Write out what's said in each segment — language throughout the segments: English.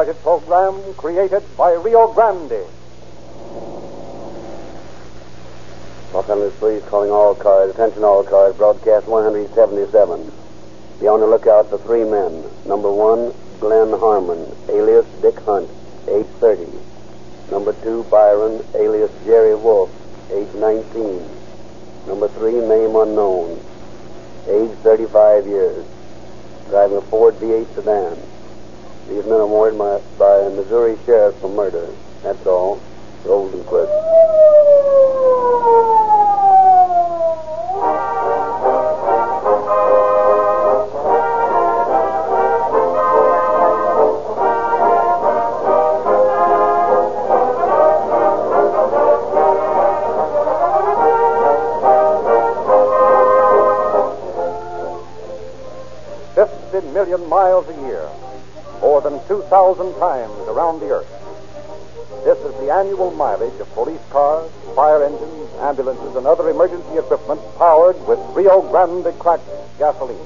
excited program created by Rio Grande. Los Angeles Police calling all cars. Attention all cars. Broadcast 177. Be on the lookout for 3 men. Number 1, Glenn Harmon, alias Dick Hunt, age 30. Number 2, Byron, alias Jerry Wolf, age 19. Number 3, name unknown, age 35 years. Driving a Ford V8 sedan. These men are wanted by a Missouri sheriff for murder. That's all. Rosenquist. Million miles a year, more than 2,000 times around the earth. This is the annual mileage of police cars, fire engines, ambulances, and other emergency equipment powered with Rio Grande cracked gasoline.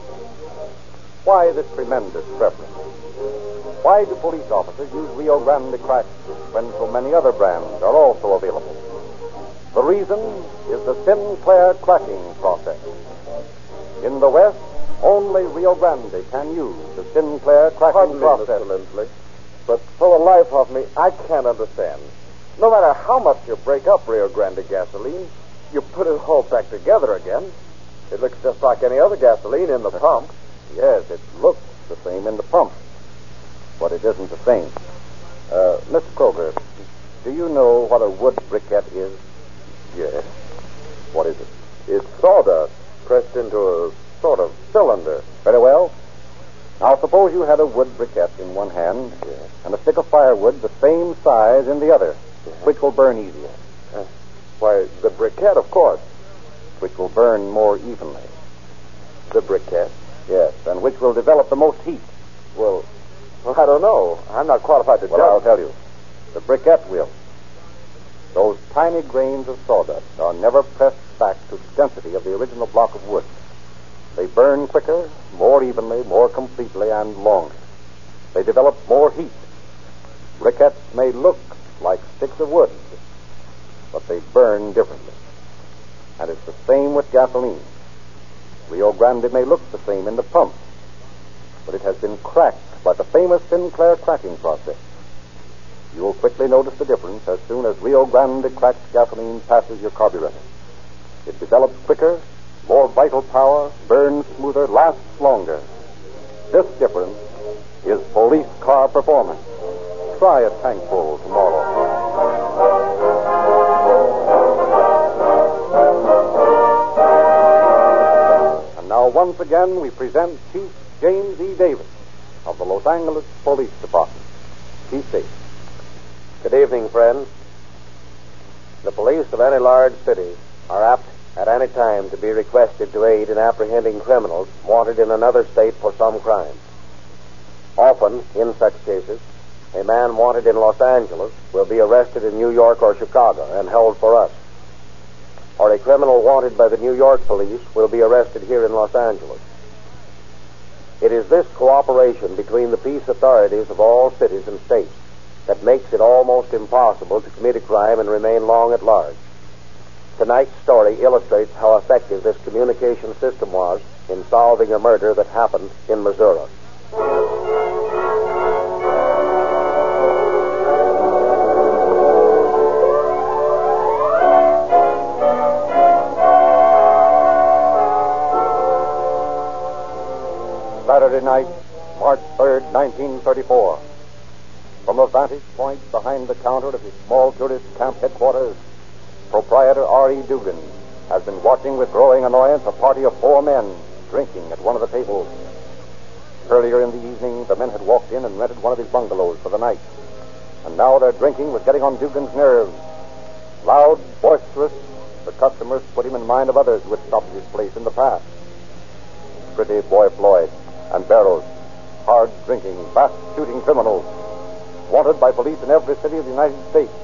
Why this tremendous preference? Why do police officers use Rio Grande cracked when so many other brands are also available? The reason is the Sinclair cracking process. In the West, only Rio Grande can use the Sinclair cracking process. Mr. Lindsley, but for the life of me, I can't understand. No matter how much you break up Rio Grande gasoline, you put it all back together again. It looks just like any other gasoline in the pump. Yes, it looks the same in the pump, but it isn't the same. Mr. Kroger, do you know what a wood briquette is? Yes. What is it? It's sawdust pressed into a sort of cylinder. Very well. Now, suppose you had a wood briquette in one hand and a stick of firewood the same size in the other. Which will burn easier? Why, the briquette, of course. Which will burn more evenly? The briquette? Yes, and which will develop the most heat? Well, I don't know. I'm not qualified to judge. Well, I'll tell you. The briquette will. Those tiny grains of sawdust are never pressed back to the density of the original block of wood. They burn quicker, more evenly, more completely, and longer. They develop more heat. Briquettes may look like sticks of wood, but they burn differently. And it's the same with gasoline. Rio Grande may look the same in the pump, but it has been cracked by the famous Sinclair cracking process. You will quickly notice the difference as soon as Rio Grande cracked gasoline passes your carburetor. It develops quicker, more vital power, burns smoother, lasts longer. This difference is police car performance. Try a tankful tomorrow. And now once again we present Chief James E. Davis of the Los Angeles Police Department. Chief Davis. Good evening, friends. The police of any large city are apt at any time to be requested to aid in apprehending criminals wanted in another state for some crime. Often, in such cases, a man wanted in Los Angeles will be arrested in New York or Chicago and held for us. Or a criminal wanted by the New York police will be arrested here in Los Angeles. It is this cooperation between the peace authorities of all cities and states that makes it almost impossible to commit a crime and remain long at large. Tonight's story illustrates how effective this communication system was in solving a murder that happened in Missouri. Saturday night, March 3rd, 1934. From a vantage point behind the counter of his small tourist camp headquarters, proprietor R.E. Dugan has been watching with growing annoyance a party of 4 men drinking at one of the tables. Earlier in the evening, the men had walked in and rented one of his bungalows for the night. And now their drinking was getting on Dugan's nerves. Loud, boisterous, the customers put him in mind of others who had stopped at his place in the past. Pretty Boy Floyd and Barrows, hard-drinking, fast-shooting criminals, wanted by police in every city of the United States.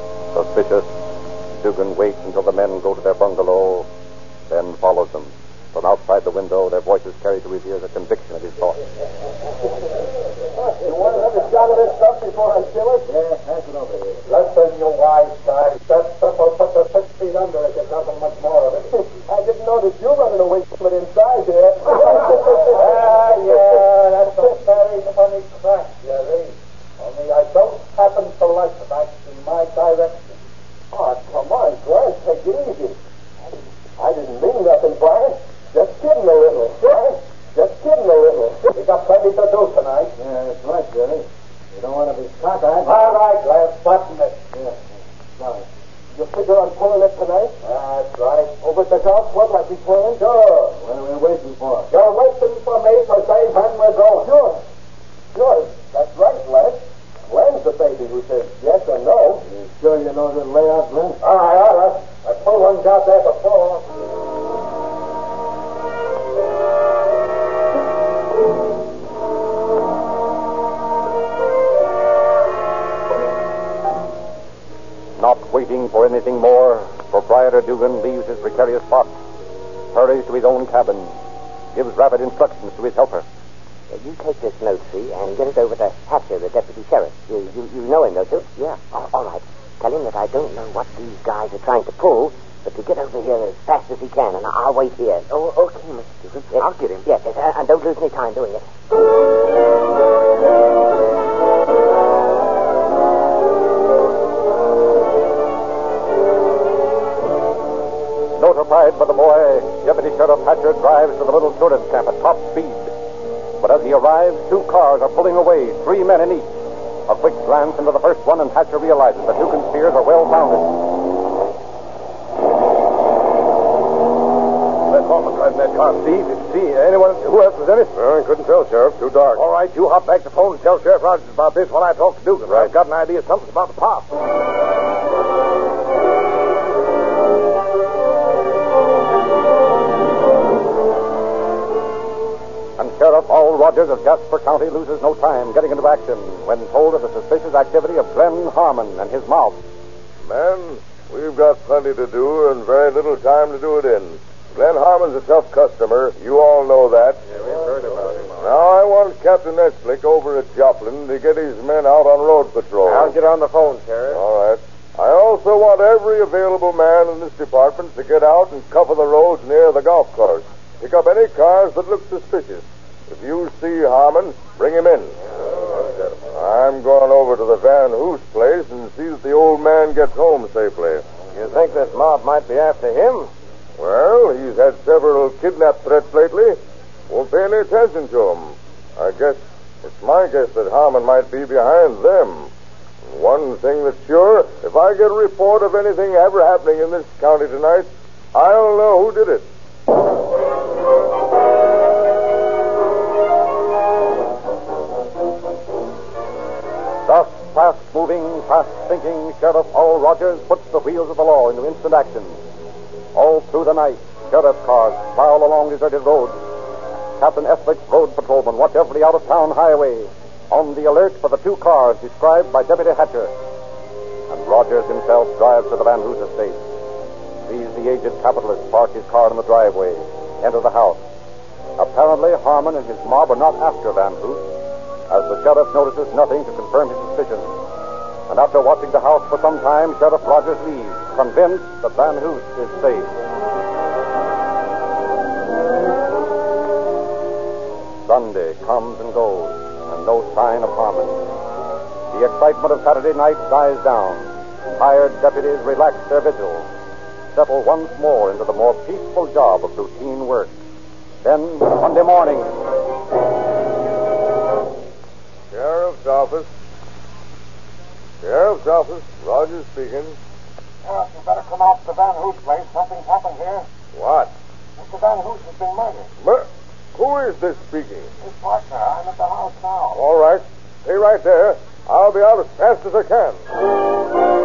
Suspicious, Dugan waits until the men go to their bungalow, then follows them. From outside the window, their voices carried to his ears a conviction of his thoughts. You want another shot of this stuff before I kill it? Yeah, pass it over here. Listen, you wise guy. That stuff will put the 6 feet under if there's nothing much more of it. I didn't notice you running away from it inside here. Yeah, that's a very funny crack, Jerry. Only I don't happen to like the back in my direction. Oh, come on, Clarence, take it easy. I didn't mean nothing, Clarence. Just kidding a little. Just kidding a little. We got plenty to do tonight. Yeah, that's right, Jerry. You don't want to be cockeyed. All right, Lance, button it. Yeah, sorry. You figure on pulling it tonight? That's right. Over at the golf club like we planned? Sure. What are we waiting for? You're waiting for me to say when we're going. Sure. That's right, Lance. Glenn's the baby who says yes or no. You sure you know the layout, Glenn? I oughta. I pulled one out there before. Not waiting for anything more, Proprietor Dugan leaves his precarious spot, hurries to his own cabin, gives rapid instructions to his helper. You take this note, see, and get it over to Hatcher, the deputy sheriff. You know him, don't you? Yeah. All right. Tell him that I don't know what these guys are trying to pull, but to get over here as fast as he can, and I'll wait here. Oh, okay, Mr. Dugan. Yes. I'll get him. Yes, and don't lose any time doing it. Notified by the boy, Deputy Sheriff Hatcher drives to the little tourist camp at top speed. But as he arrives, 2 cars are pulling away, 3 men in each. A quick glance into the first one, and Hatcher realizes that Dugan's fears are well-founded. Let's off and drive in that car, Steve. Did you see anyone who else was in it? I couldn't tell, Sheriff. Too dark. All right, you hop back to the phone and tell Sheriff Rogers about this while I talk to Dugan. Right. I've got an idea of something about the pop. Sheriff Al Rogers of Jasper County loses no time getting into action when told of the suspicious activity of Glenn Harmon and his mob. Men, we've got plenty to do and very little time to do it in. Glenn Harmon's a tough customer. You all know that. Yeah, we've heard about him. Now, I want Captain Eslick over at Joplin to get his men out on road patrol. I'll get on the phone, Sheriff. All right. I also want every available man in this department to get out and cover the roads near the golf course. Pick up any cars that look suspicious. If you see Harmon, bring him in. I'm going over to the Van Hoos place and see that the old man gets home safely. You think this mob might be after him? Well, he's had several kidnap threats lately. Won't pay any attention to him. It's my guess that Harmon might be behind them. One thing that's sure, if I get a report of anything ever happening in this county tonight, I'll know who did it. Thus, fast-moving, fast-thinking Sheriff Al Rogers puts the wheels of the law into instant action. All through the night, sheriff cars plow along deserted roads. Captain Eslick's road patrolmen watch every out-of-town highway, on the alert for the 2 cars described by Deputy Hatcher. And Rogers himself drives to the Van Hoos estate. Sees the aged capitalist park his car in the driveway, enter the house. Apparently, Harmon and his mob are not after Van Hoos, as the sheriff notices nothing to confirm his suspicions. And after watching the house for some time, Sheriff Rogers leaves, convinced that Van Hoos is safe. Sunday comes and goes, and no sign of Harmon. The excitement of Saturday night dies down. Tired deputies relax their vigil, settle once more into the more peaceful job of routine work. Then, Monday morning. Sheriff's office. Sheriff's office. Rogers speaking. Sheriff, you better come out to the Van Hoos place. Something's happened here. What? Mr. Van Hoos has been murdered. Who is this speaking? His partner. I'm at the house now. All right. Stay right there. I'll be out as fast as I can.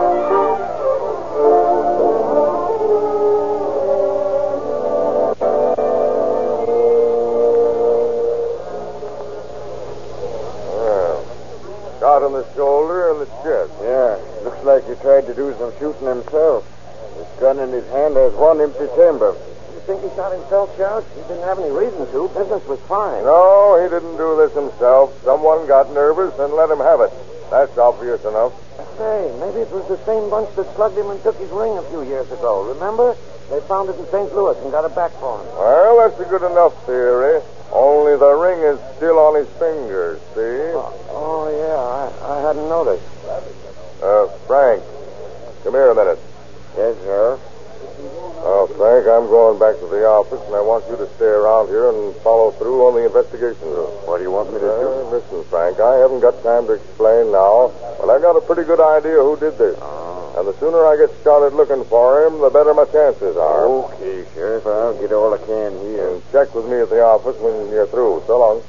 Shot in the shoulder and the chest. Yeah, looks like he tried to do some shooting himself. His gun in his hand has one empty chamber. You think he shot himself, Sheriff? He didn't have any reason to. Business was fine. No, he didn't do this himself. Someone got nervous and let him have it. That's obvious enough. Say, maybe it was the same bunch that slugged him and took his ring a few years ago. Remember? They found it in St. Louis and got it back for him. Well, that's a good enough theory. Only the ring is still on his finger, see? Oh yeah, I hadn't noticed. Frank, come here a minute. Yes, sir. Oh, Frank, I'm going back to the office, and I want you to stay around here and follow through on the investigation. What do you want me to do? Listen, Frank, I haven't got time to explain now, but I got a pretty good idea who did this. And the sooner I get started looking for him, the better my chances are. Okay, Sheriff. I'll get all I can here. And check with me at the office when you're through. So long.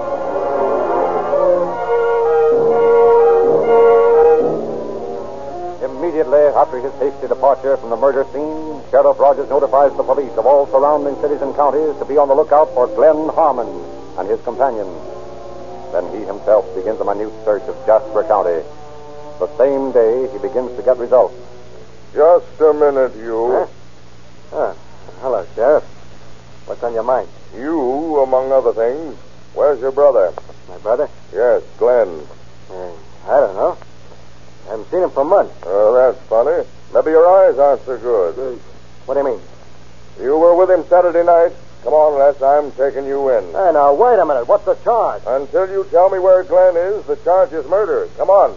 Immediately after his hasty departure from the murder scene, Sheriff Rogers notifies the police of all surrounding cities and counties to be on the lookout for Glenn Harmon and his companion. Then he himself begins a minute search of Jasper County. The same day, he begins to get results. Just a minute, you. Hello, Sheriff. What's on your mind? You, among other things. Where's your brother? My brother? Yes, Glenn. I don't know. I haven't seen him for months. Oh, that's funny. Maybe your eyes aren't so good. What do you mean? You were with him Saturday night. Come on, Les, I'm taking you in. Hey, now, wait a minute. What's the charge? Until you tell me where Glenn is, the charge is murder. Come on.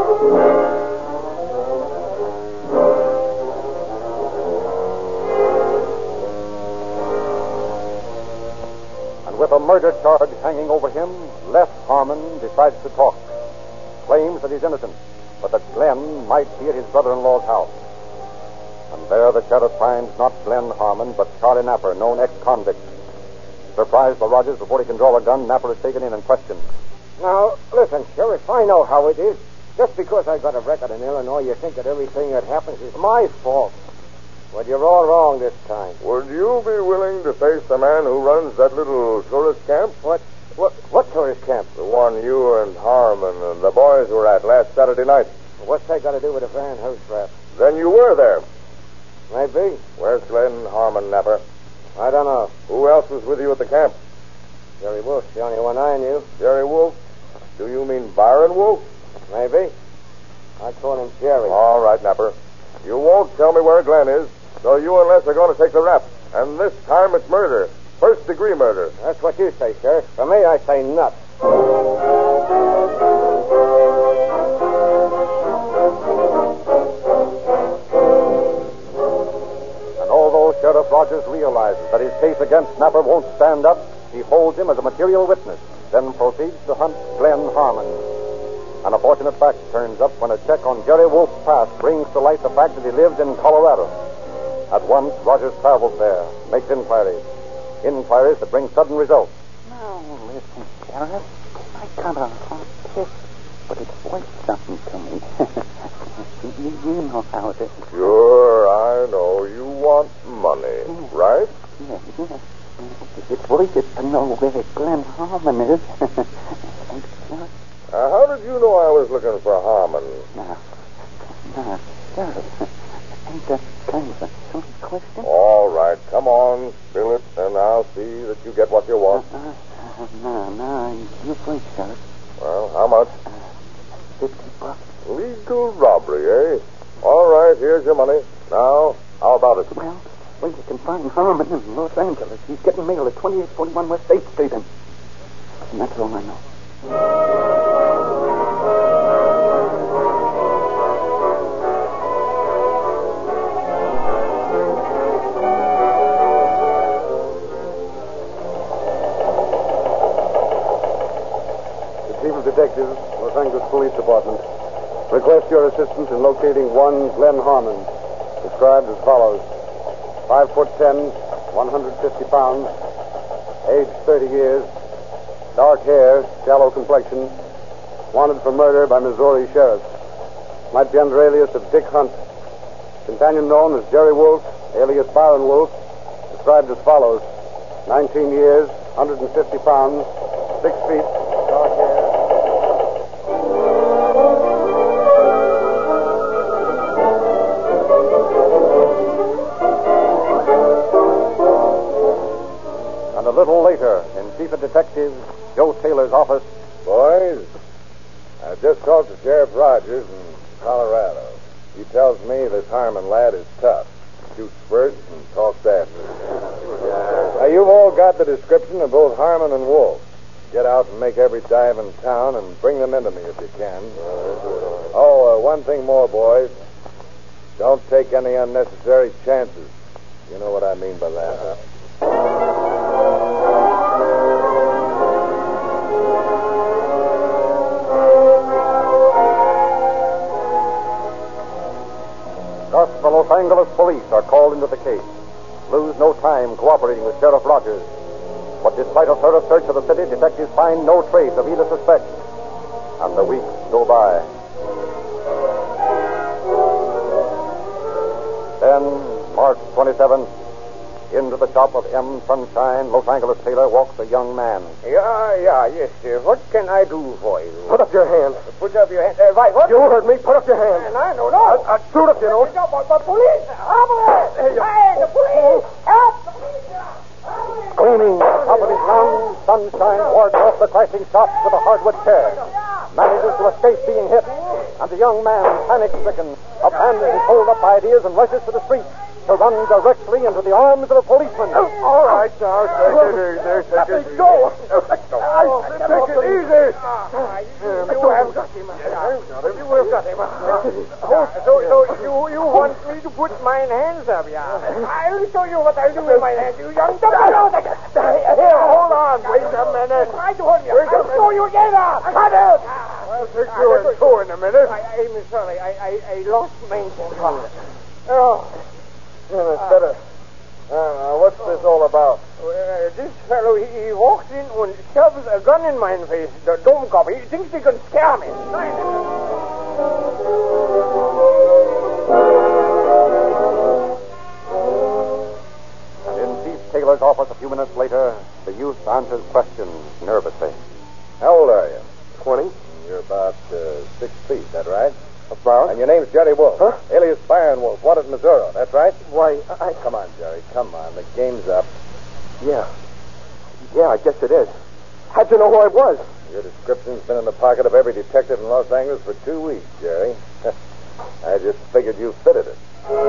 And with a murder charge hanging over him, Les Harmon decides to talk. Claims that he's innocent, but that Glenn might be at his brother-in-law's house. And there the sheriff finds not Glenn Harmon, but Charlie Napper, known ex-convict. Surprised by Rogers before he can draw a gun, Napper is taken in and questioned. Now, listen, Sheriff, I know how it is. Just because I got a record in Illinois, you think that everything that happens is my fault. Well, you're all wrong this time. Would you be willing to face the man who runs that little tourist camp? What tourist camp? The one you and Harmon and the boys were at last Saturday night. What's that got to do with a Van Hurst rap? Then you were there. Maybe. Where's Glenn Harmon, Napper? I don't know. Who else was with you at the camp? Jerry Wolf's the only one I knew. Jerry Wolf? Do you mean Byron Wolf? Maybe. I call him Jerry. All right, Napper. You won't tell me where Glenn is, so you and Les are going to take the rap. And this time it's murder. First-degree murder. That's what you say, Sheriff. For me, I say nuts. And although Sheriff Rogers realizes that his case against Napper won't stand up, he holds him as a material witness, then proceeds to hunt Glenn Harmon. An unfortunate fact turns up when a check on Jerry Wolf's past brings to light the fact that he lives in Colorado. At once, Rogers travels there, makes inquiries that bring sudden results. Now, listen, Sheriff. I got a hot kick, but it's worth something to me. you know how it is. Sure, I know. You want money, right? Yeah. It's worth it to know where Glenn Harmon is. How did you know I was looking for Harmon? Now, Sheriff, ain't that kind of a silly question? All right, come on, spill it, and I'll see that you get what you want. No, you first, Sheriff. Well, how much? $50. Legal robbery, eh? All right, here's your money. Now, how about it? Well, you can find Harmon in Los Angeles. He's getting mail at 2841 West 8th Street, and that's all I know. Detectives, Los Angeles Police Department. Request your assistance in locating one Glenn Harmon, described as follows. 5'10", 150 pounds, age 30 years, dark hair, shallow complexion, wanted for murder by Missouri sheriffs. Might be under alias of Dick Hunt. Companion known as Jerry Wolf, alias Byron Wolf, described as follows. 19 years, 150 pounds, 6 feet, dark hair. Chief of Detectives, Joe Taylor's office. Boys, I just talked to Sheriff Rogers in Colorado. He tells me this Harmon lad is tough. Shoots first and talks after. Now, you've all got the description of both Harmon and Wolf. Get out and make every dive in town and bring them into me if you can. Oh, one thing more, boys. Don't take any unnecessary chances. You know what I mean by that. Thus, the Los Angeles police are called into the case. Lose no time cooperating with Sheriff Rogers. But despite a thorough search of the city, detectives find no trace of either suspect. And the weeks go by. Then, March 27th, into the shop of M. Sunshine, Los Angeles Taylor, walks a young man. Yes, sir. What can I do for you? Put up your hand. Put up your hand. What? You heard me. Put up your hand. Man, I don't know. Shoot if you know. But police! Help me! Hey, the police! Help! Screaming at the top of his lungs, Sunshine wards off the crashing shots with a hardwood chair. Manages to escape being hit, and the young man, panic-stricken, abandons his hold-up ideas and rushes to the street to run directly into the arms of a policeman. All right, now, take it easy. Go. Take it easy. You have got him. You have got him. So you want me to put my hands up, yeah? I'll show you what I'll do with my hands, you young dumb. Here, hold on. Wait a minute. Try to hold you. I'll show you again. Cut it. I'll take you in two in a minute. I'm sorry. I lost my temper. It's better. What's this all about? This fellow, he walks in and shoves a gun in my face. The dumb cop. He thinks he can scare me. And in Chief Taylor's office a few minutes later, the youth answers questions nervously. How old are you? 20. You're about 6 feet, is that right? About? And your name's Jerry Wolf. Huh? Alias Byron Wolf, wanted in Missouri, that's right? Why, Come on, Jerry, come on. The game's up. Yeah. Yeah, I guess it is. How'd you know who I was? Your description's been in the pocket of every detective in Los Angeles for 2 weeks, Jerry. I just figured you fitted it.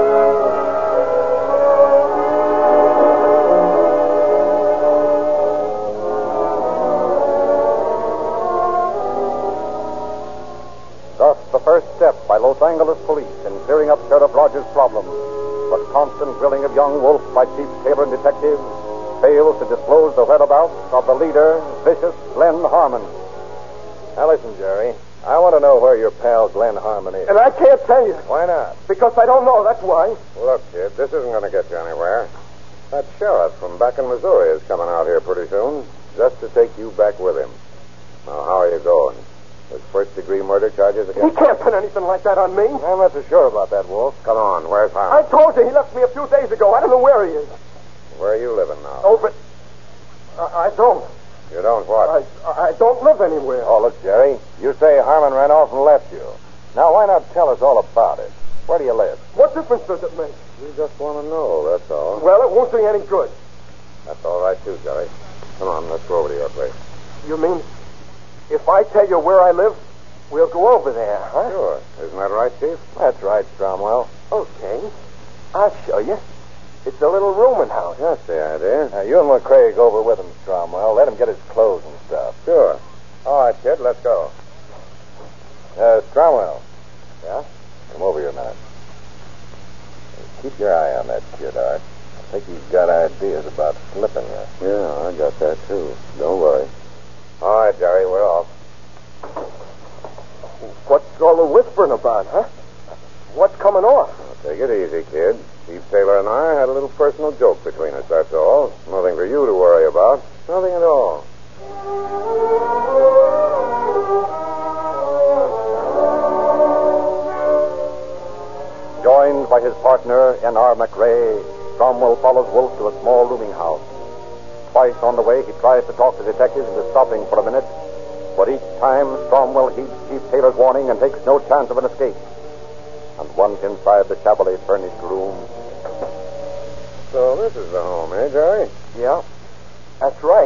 Thus, the first step by Los Angeles police in clearing up Sheriff Rogers' problem, but constant drilling of young Wolf by Chief Taylor and detectives fails to disclose the whereabouts of the leader, vicious Glenn Harmon. Now listen, Jerry. I want to know where your pal Glenn Harmon is. And I can't tell you. Why not? Because I don't know, that's why. Look, kid, this isn't going to get you anywhere. That sheriff from back in Missouri is coming out here pretty soon, just to take you back with him. Now, how are you going? There's first-degree murder charges He against can't pin anything like that on me. I'm not so sure about that, Wolf. Come on, where's I Harmon? told you he left me a few days ago. I don't know where he is. Where are you living now? Oh, but I don't. You don't what? I don't live anywhere. Oh, look, Jerry. You say Harmon ran off and left you. Now, why not tell us all about it? Where do you live? What difference does it make? We just want to know, that's all. Well, it won't do you any good. That's all right, too, Jerry. Come on, let's go over to your place. You mean if I tell you where I live, we'll go over there, huh? Sure. Isn't that right, Chief? That's right, Stromwell. Okay. I'll show you. It's a little rooming house. That's the idea. Now, you and McCrae go over with him, Stromwell. Let him get his clothes and stuff. Sure. All right, kid, let's go. Stromwell. Yeah? Come over here a minute. Keep your eye on that kid, Art. I think he's got ideas about slipping you. Yeah, I got that, too. Don't worry. All right, Jerry, we're off. What's all the whispering about, huh? What's coming off? Now, take it easy, kid. Chief Taylor and I had a little personal joke between us, that's all. Nothing for you to worry about. Nothing at all. Joined by his partner, N.R. McRae, Cromwell follows Wolf to a small rooming house. Twice on the way, he tries to talk to detectives into stopping for a minute, but each time Cromwell heeds Chief Taylor's warning and takes no chance of an escape. And once inside the shabbily furnished room. So this is the home, eh, Jerry? Yeah, that's right.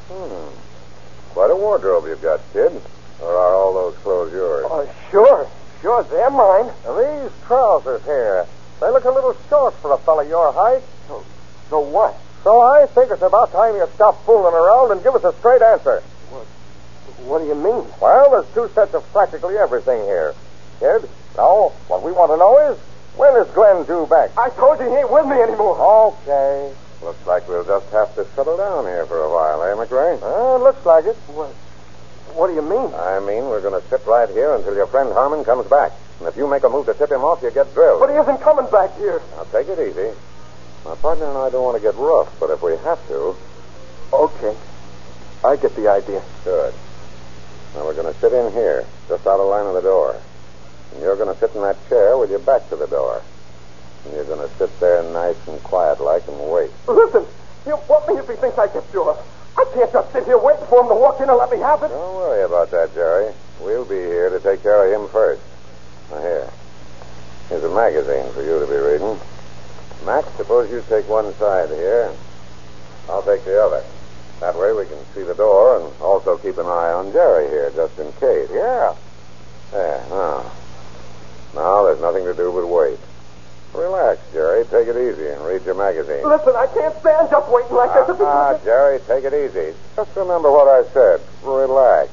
Quite a wardrobe you've got, kid. Or are all those clothes yours? Oh, sure. Sure, they're mine. Now, these trousers here, they look a little short for a fellow your height. So what? So I think it's about time you stop fooling around and give us a straight answer. What do you mean? Well, there's two sets of practically everything here. Kid, now, what we want to know is, when is Glenn due back? I told you he ain't with me anymore. Okay. Looks like we'll just have to settle down here for a while, eh, McRae? Looks like it. What do you mean? I mean, we're going to sit right here until your friend Harmon comes back. And if you make a move to tip him off, you get drilled. But he isn't coming back here. Now, take it easy. My partner and I don't want to get rough, but if we have to... Okay. I get the idea. Good. Now, we're going to sit in here, just out of line of the door. And you're going to sit in that chair with your back to the door. And you're going to sit there nice and quiet-like and wait. Listen, he'll bump me if he thinks I get sure. I can't just sit here waiting for him to walk in and let me have it. Don't worry about that, Jerry. We'll be here to take care of him first. Now, here's a magazine for you to be reading. Max, suppose you take one side here. I'll take the other. That way we can see the door and also keep an eye on Jerry here, just in case. Yeah. There, now. Now there's nothing to do but wait. Relax, Jerry. Take it easy and read your magazine. Listen, I can't stand just waiting like this. Jerry, take it easy. Just remember what I said. Relax.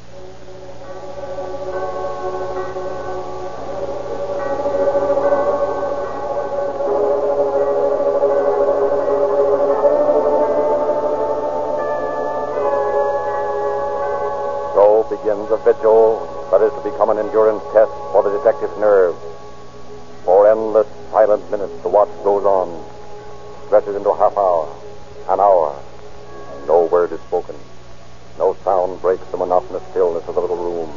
So begins a vigil that is to become an endurance test for the detective's nerves. For endless, silent minutes, the watch goes on, stretches into a half hour, an hour. No word is spoken. No sound breaks the monotonous stillness of the little room.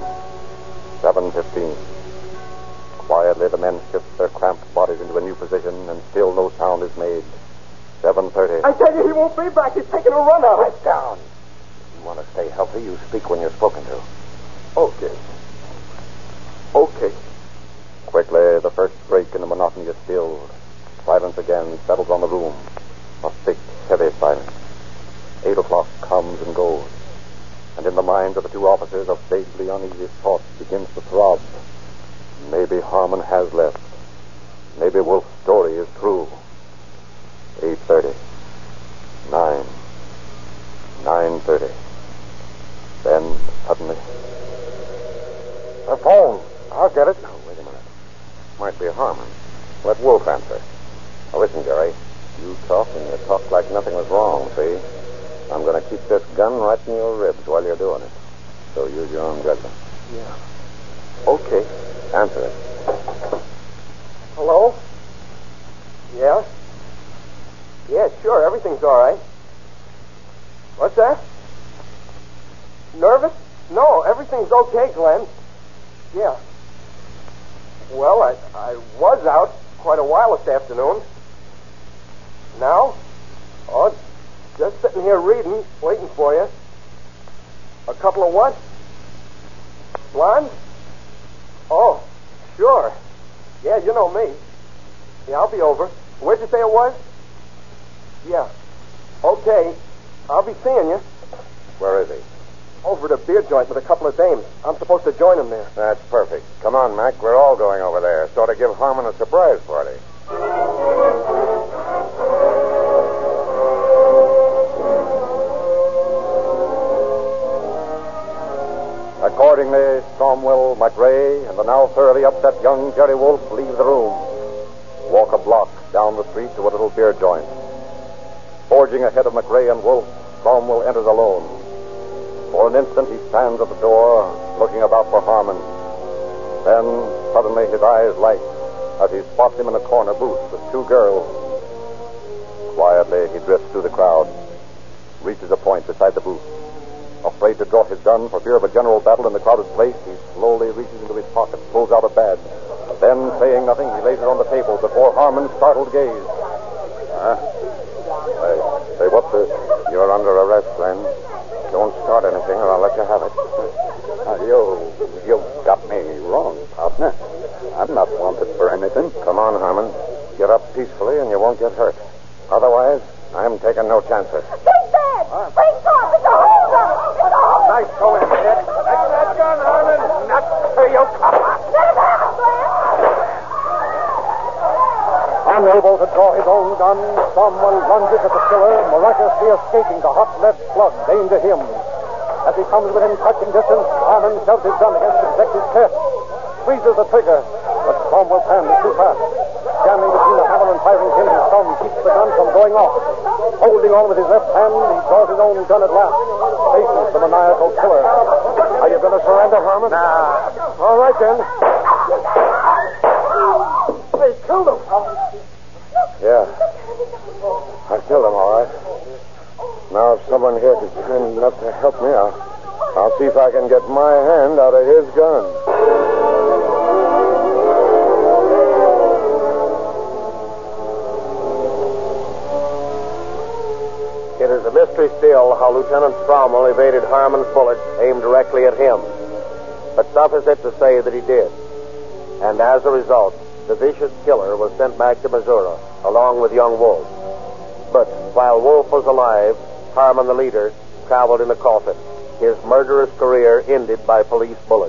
7:15. Quietly, the men shift their cramped bodies into a new position, and still no sound is made. 7:30. I tell you, he won't be back. He's taking a run out. Sit down. If you want to stay healthy, you speak when you're spoken to. Okay. Okay. Quickly, the first break in the monotony is stilled. Silence again settles on the room. A thick, heavy silence. 8 o'clock comes and goes. And in the minds of the two officers, a vaguely uneasy thought begins to throb. Maybe Harmon has left. Maybe Wolf's story is true. 8:30. 9. 9:30. Then, suddenly... The phone. I'll get it. Oh, wait a minute. Might be Harmon. Let Wolf answer. Now, listen, Jerry. You talk, and you talk like nothing was wrong, see? I'm going to keep this gun right in your ribs while you're doing it. So use your own judgment. Yeah. Okay. Answer it. Hello? Yeah? Yeah, sure. Everything's all right. What's that? Nervous? No, everything's okay, Glenn. Yeah. Well, I was out quite a while this afternoon. Now? Oh, just sitting here reading, waiting for you. A couple of what? Blondes? Oh, sure. Yeah, you know me. Yeah, I'll be over. Where'd you say it was? Yeah. Okay. I'll be seeing you. Where is he? Over at a beer joint with a couple of dames. I'm supposed to join him there. That's perfect. Come on, Mac. We're all going over there. Sort of give Harmon a surprise party. Accordingly, Cromwell, McRae, and the now thoroughly upset young Jerry Wolf leave the room. Walk a block down the street to a little beer joint. Forging ahead of McRae and Wolf, Cromwell enters alone. For an instant, he stands at the door, looking about for Harmon. Then, suddenly, his eyes light as he spots him in a corner booth with two girls. Quietly, he drifts through the crowd, reaches a point beside the booth. Afraid to draw his gun for fear of a general battle in the crowded place, he slowly reaches into his pocket, pulls out a badge. Then, saying nothing, he lays it on the table before Harmon's startled gaze. Say, what's this? You're under arrest, Glenn. Don't start anything or I'll let you have it. You got me wrong, partner. I'm not wanted for anything. Come on, Harmon. Get up peacefully and you won't get hurt. Otherwise, I'm taking no chances. Take that! Wait, Tom! It's a holdup! It's a holdup! Nice going, kid. Take that gun, Harmon. Not till you come. Let him have it, Glenn! Unable to draw his own gun, someone lunges at the killer, miraculously escaping the hot lead slug aimed at him. As he comes within touching distance, Harmon shoves his gun against the detective's chest, squeezes the trigger, but Cromwell's hand is too fast. Jamming between the hammer and firing pin, his thumb keeps the gun from going off. Holding on with his left hand, he draws his own gun at last, faces the maniacal killer. Are you going to surrender, Harmon? Nah. All right, then. They killed him. Yeah. I killed him, all right. Now, if someone here could kind enough to help me, I'll see if I can get my hand out of his gun. It is a mystery still how Lieutenant Cromwell evaded Harmon's bullet aimed directly at him. But suffice it to say that he did. And as a result, the vicious killer was sent back to Missouri, along with young Wolf. But while Wolf was alive, Harmon, the leader, traveled in a coffin, his murderous career ended by police bullets.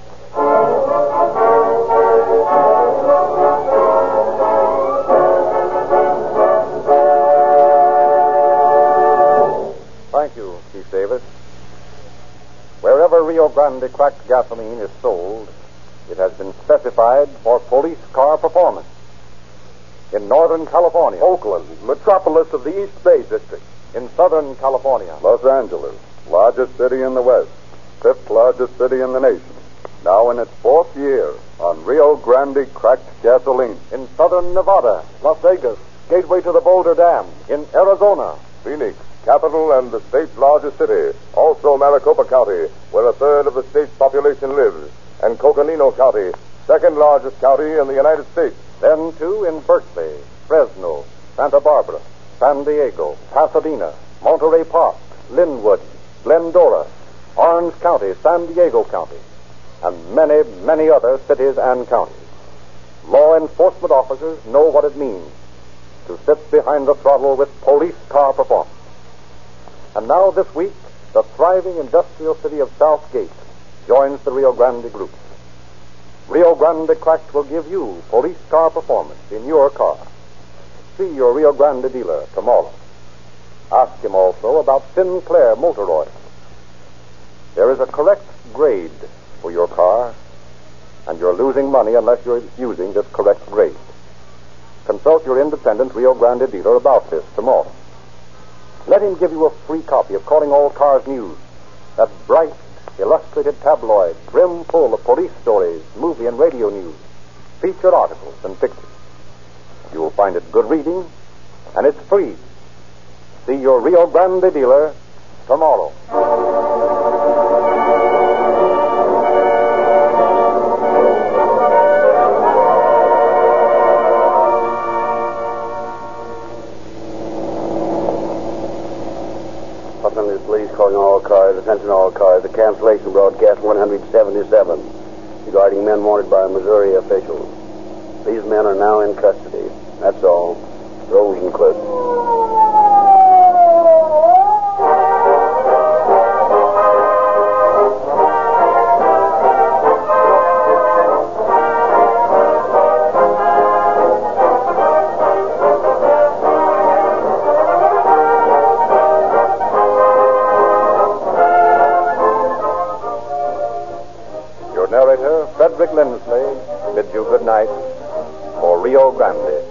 Thank you, Chief Davis. Wherever Rio Grande cracked gasoline is sold, it has been specified for police car performance. In Northern California, Oakland, metropolis of the East Bay District. in Southern California, Los Angeles, largest city in the West, fifth largest city in the nation. Now in its fourth year on Rio Grande cracked gasoline. in Southern Nevada, Las Vegas, gateway to the Boulder Dam, in Arizona, Phoenix, capital and the state's largest city. Also Maricopa County, where a third of the state's population lives. And Coconino County, second largest county in the United States. then too in Berkeley, Fresno, Santa Barbara, San Diego, Pasadena, Monterey Park, Linwood, Glendora, Orange County, San Diego County, and many, many other cities and counties. Law enforcement officers know what it means to sit behind the throttle with police car performance. And now this week, the thriving industrial city of Southgate joins the Rio Grande group. Rio Grande Cracked will give you police car performance in your car. See your Rio Grande dealer tomorrow. Ask him also about Sinclair motor oil. There is a correct grade for your car, and you're losing money unless you're using this correct grade. Consult your independent Rio Grande dealer about this tomorrow. Let him give you a free copy of Calling All Cars News, that bright, illustrated tabloid brim full of police stories, movie and radio news, featured articles and pictures. You'll find it good reading, and it's free. See your Rio Grande dealer tomorrow. Los Angeles Police calling all cars, attention all cars, the cancellation broadcast 177 regarding men wanted by Missouri officials. These men are now in custody. That's all. Rosencliff. Your narrator, Frederick Lindsley, bids you good night for Rio Grande.